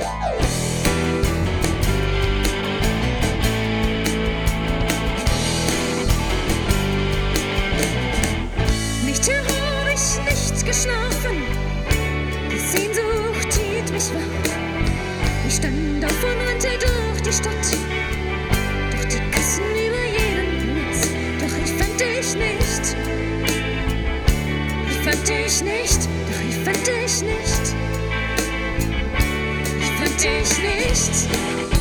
Nächte hab ich nicht geschlafen, die Sehnsucht hielt mich wach. Ich stand auf und rannte durch die Stadt, durch die Gassen über jeden Platz. Doch ich fand dich nicht, ich fand dich nicht, doch ich fand dich nicht, ich fand dich nicht.